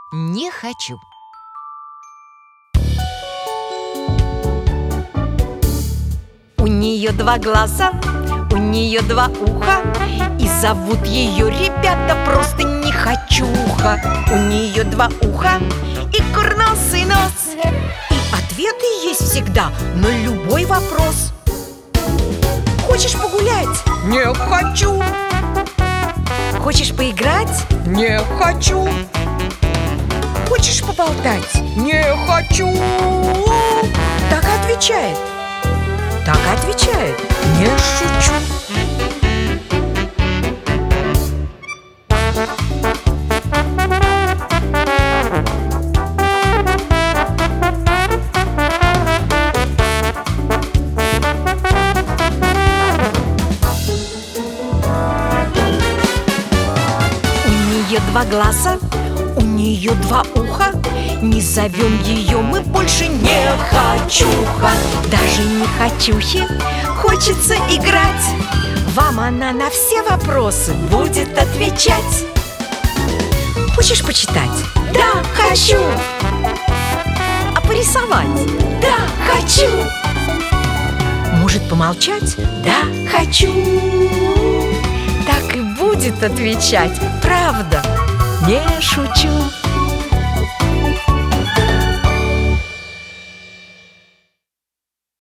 Не хочу. У нее два глаза, у нее два уха, и зовут ее, ребята, просто не хочуха. У нее два уха и курносый нос, и ответы есть всегда на любой вопрос. Хочешь погулять? Не хочу. Хочешь поиграть? Не хочу. Хочешь поболтать? Не хочу. Так и отвечает. Так и отвечает. Не шучу. У нее два глаза, у нее два уха. Не зовем ее мы больше не хочуха. Даже не хочухе хочется играть. Вам она на все вопросы будет отвечать. Хочешь почитать? Да, хочу. А порисовать? Да, хочу. Может помолчать? Да, хочу. Так и будет отвечать. Правда, не шучу.